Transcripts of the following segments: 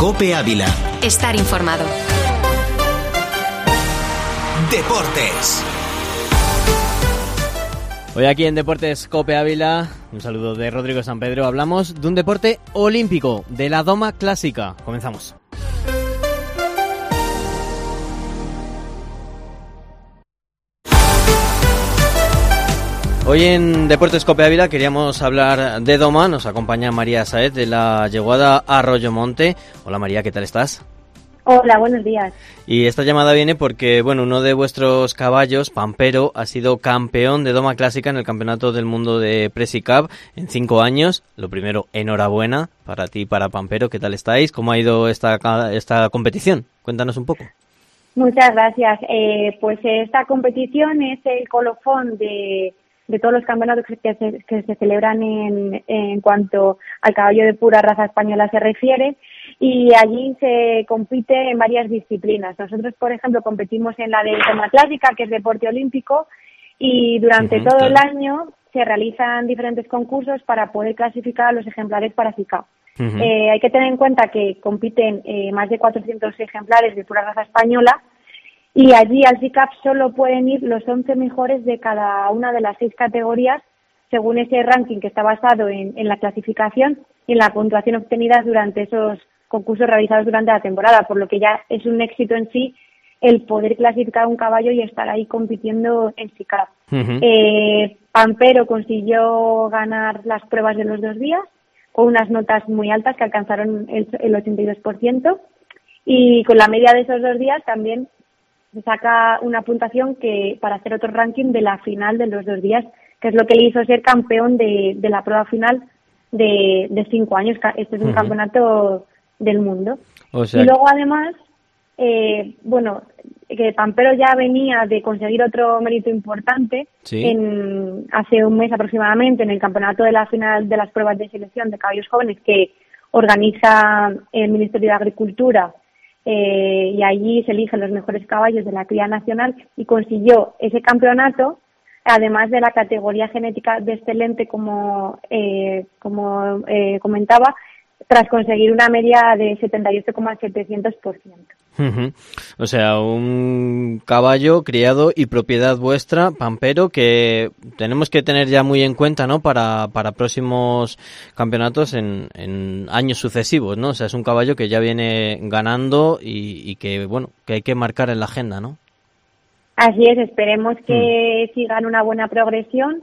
COPE Ávila. Estar informado. Deportes. Hoy aquí en Deportes COPE Ávila, un saludo de Rodrigo San Pedro, hablamos de un deporte olímpico, de la doma clásica. Comenzamos. Hoy en Deportes COPE Ávila queríamos hablar de doma. Nos acompaña María Sáez de la Yeguada Arroyomonte. Hola María, ¿qué tal estás? Hola, buenos días. Y esta llamada viene porque, uno de vuestros caballos, Pampero, ha sido campeón de doma clásica en el Campeonato del Mundo de Presi Cup en 5 años. Lo primero, enhorabuena para ti y para Pampero. ¿Qué tal estáis? ¿Cómo ha ido esta competición? Cuéntanos un poco. Muchas gracias. Pues esta competición es el colofón de todos los campeonatos que se celebran en cuanto al caballo de pura raza española se refiere, y allí se compite en varias disciplinas. Nosotros, por ejemplo, competimos en la de doma clásica, que es deporte olímpico, y durante todo el año se realizan diferentes concursos para poder clasificar a los ejemplares para FICAP. Hay que tener en cuenta que compiten más de 400 ejemplares de pura raza española, y allí al FICAP solo pueden ir los 11 mejores de cada una de las 6 categorías, según ese ranking que está basado en la clasificación y en la puntuación obtenida durante esos concursos realizados durante la temporada, por lo que ya es un éxito en sí el poder clasificar un caballo y estar ahí compitiendo en FICAP. Pampero consiguió ganar las pruebas de los 2 días con unas notas muy altas que alcanzaron el 82%, y con la media de esos 2 días también se saca una puntuación que para hacer otro ranking de la final de los 2 días, que es lo que le hizo ser campeón de la prueba final de 5 años. Este es un campeonato del mundo. O sea, y luego además, que Pampero ya venía de conseguir otro mérito importante hace un mes aproximadamente en el campeonato de la final de las pruebas de selección de caballos jóvenes que organiza el Ministerio de Agricultura. Y allí se eligen los mejores caballos de la cría nacional, y consiguió ese campeonato, además de la categoría genética de excelente, como comentaba, tras conseguir una media de 78,700%. O sea, un caballo criado y propiedad vuestra, Pampero, que tenemos que tener ya muy en cuenta, ¿no? Para próximos campeonatos en años sucesivos, ¿no? O sea, es un caballo que ya viene ganando y que, que hay que marcar en la agenda, ¿no? Así es, esperemos que sigan una buena progresión.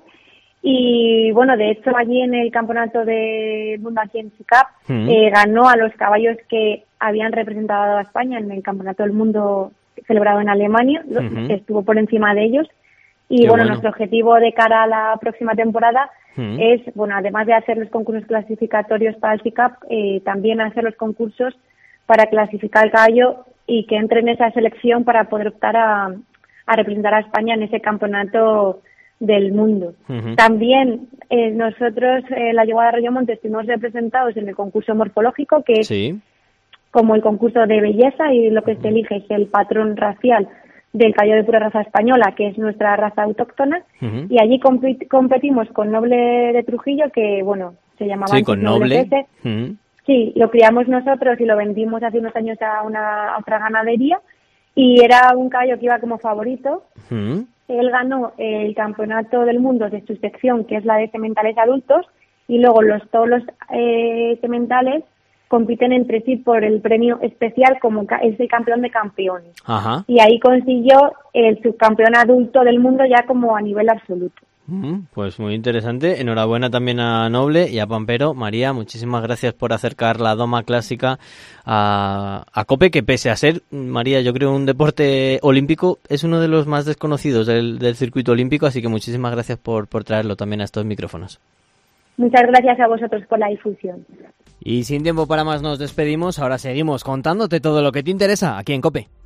Y de hecho allí en el campeonato del mundo aquí en FICAP ganó a los caballos que habían representado a España en el campeonato del mundo celebrado en Alemania, estuvo por encima de ellos. Y nuestro objetivo de cara a la próxima temporada es, además de hacer los concursos clasificatorios para el FICAP, también hacer los concursos para clasificar el caballo y que entre en esa selección para poder optar a representar a España en ese campeonato del mundo. También nosotros, la Yeguada Arroyomonte, estuvimos representados en el concurso morfológico, que es como el concurso de belleza, y lo que se elige es el patrón racial del caballo de pura raza española, que es nuestra raza autóctona, y allí competimos con Noble de Trujillo, que se llamaba antes con Noble. Sí, lo criamos nosotros y lo vendimos hace unos años a otra ganadería, y era un caballo que iba como favorito. Él ganó el campeonato del mundo de su sección, que es la de sementales adultos, y luego todos los sementales compiten entre sí por el premio especial como es el campeón de campeones. Y ahí consiguió el subcampeón adulto del mundo ya como a nivel absoluto. Pues muy interesante. Enhorabuena también a Noble y a Pampero. María, muchísimas gracias por acercar la doma clásica a COPE, que pese a ser, María, yo creo un deporte olímpico, es uno de los más desconocidos del circuito olímpico, así que muchísimas gracias por traerlo también a estos micrófonos. Muchas gracias a vosotros por la difusión. Y sin tiempo para más nos despedimos. Ahora seguimos contándote todo lo que te interesa aquí en COPE.